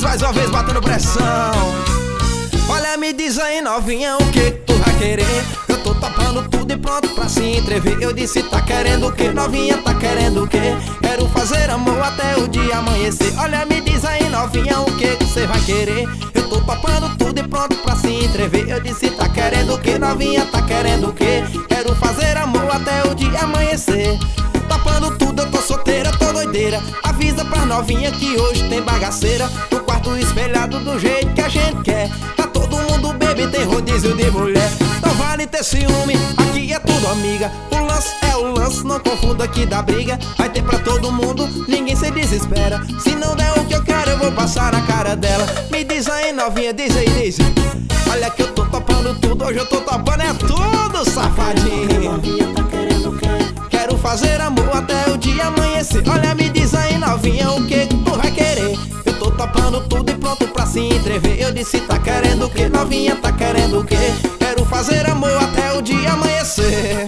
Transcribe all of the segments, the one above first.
mais uma vez batendo pressão. Olha, me diz aí, novinha, o que tu vai querer? Eu tô topando tudo e pronto pra se entrever. Eu disse, tá querendo o que, novinha, tá querendo o que? Quero fazer amor até o dia amanhecer. Olha, me diz aí, novinha, o que você vai querer? Eu tô topando tudo e pronto pra se entrever. Eu disse, tá querendo o que, novinha, tá querendo o que? Quero fazer amor até o dia amanhecer. Topando tudo, eu tô solteira, tô doideira. Avisa pra novinha que hoje tem bagaceira. No quarto espelhado do jeito que a gente quer. Tá todo mundo bebe, tem rodízio de mulher. Não vale ter ciúme, aqui é tudo amiga. O lance é o lance, não confunda que dá briga. Vai ter pra todo mundo, ninguém se desespera. Se não der o que eu quero, eu vou passar na cara dela. Me diz aí, novinha, diz aí, diz. Olha que eu tô topando tudo, hoje eu tô topando é tudo, safadinho. Novinha, tá querendo o quê? Quero fazer amor até o dia amanhecer. Olha, me diz aí, novinha, o que tu vai querer? Eu tô topando tudo e pronto pra se entrever. Eu disse, tá querendo o que, novinha, tá querendo o que? Quero fazer amor até o dia amanhecer.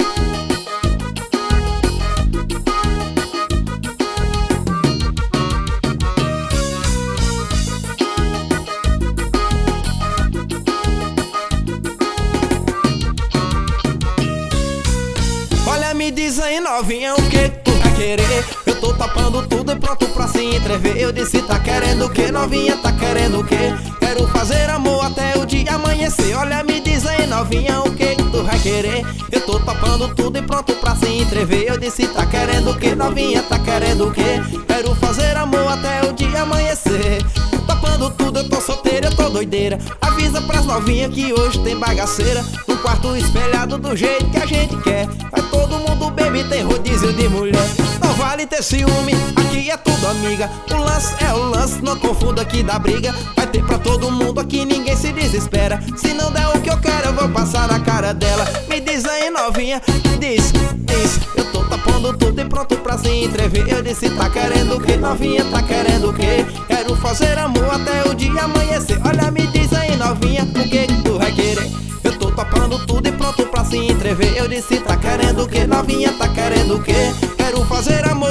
Olha, me diz aí, novinha, o que tu vai querer? Eu tô topando tudo e pronto pra se entrever. Eu disse, tá querendo o que, novinha, tá querendo o que? Quero fazer amor até o dia amanhecer. Olha, me diz aí, novinha, o que tu vai querer? Eu tô topando tudo e pronto pra se entrever. Eu disse, tá querendo o que, novinha, tá querendo o que? Quero fazer amor até o dia amanhecer. Topando tudo, eu tô solteira, eu tô doideira. Avisa pras novinhas que hoje tem bagaceira. No quarto espelhado do jeito que a gente quer. Vai todo mundo bebe, tem rodízio de mulher. Não vale ter ciúme, aqui é tudo amiga. O lance é o lance, não confunda que dá briga. Vai ter pra todo mundo, aqui ninguém se desespera. Se não der o que eu quero, eu vou passar na cara dela. Me diz aí, novinha, diz. Eu tô tapando tudo e pronto pra se entrever. Eu disse, tá querendo o que, novinha, tá querendo o que? Quero fazer amor até o dia amanhecer. Olha, me diz aí, novinha, o que tu vai querer? Eu tô topando tudo e pronto pra se entrever. Eu disse, tá querendo o que, novinha, tá querendo o que? Quero fazer amor